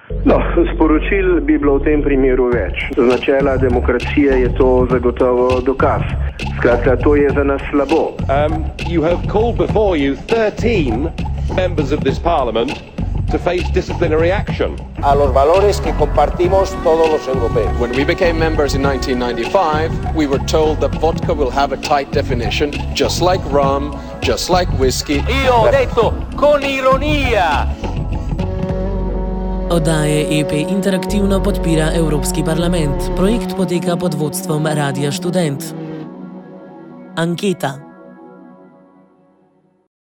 No, sporočil bi bilo v tem primeru več. Z načela demokracije je to zagotovo dokaz. Skratka, to je za nas slabo. You have called before you 13 members of this parliament to face disciplinary action. A los valores que compartimos todos los europeos. When we became members in 1995, we were told that vodka will have a tight definition, just like rum, just like whiskey. Io ho detto con ironia. Oddaje EP interaktivno podpira Evropski parlament. Projekt poteka pod vodstvom Radia Študent. Anketa.